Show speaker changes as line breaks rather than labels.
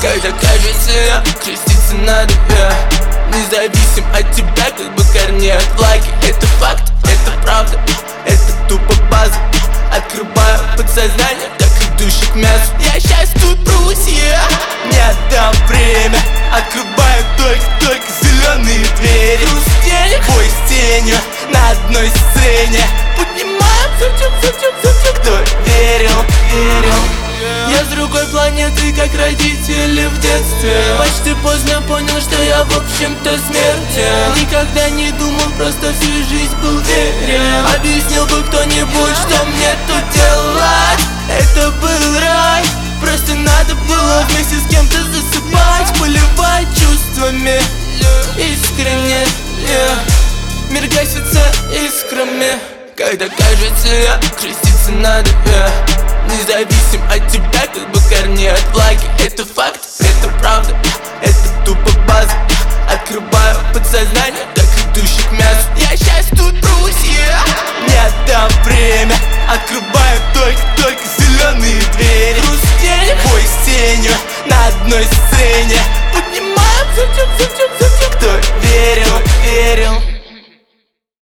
Когда кажется, я креститься надо, независим от тебя, как бы корней от влаги. Это факт, это правда, это тупо база. Открываю подсознание, так идущий к мясу. Я щас тут прусь, не отдам время. Открываю только зеленые двери. Груз денег, бой с тенью на одной сцене. Поднимаем, кто верил. Я с другой планеты, как родители в детстве. Почти поздно понял, что я в общем-то смертен. Никогда не думал, просто всю жизнь был верен. Объяснил бы кто-нибудь, что мне тут делать. Это был рай, просто надо было вместе с кем-то засыпать. Поливать чувствами искренне, мир гасится искрами. Когда кажется, я креститься надо, независим от тебя, как бы корней от влаги. Это факт, это правда, это тупо база. Открываю подсознание,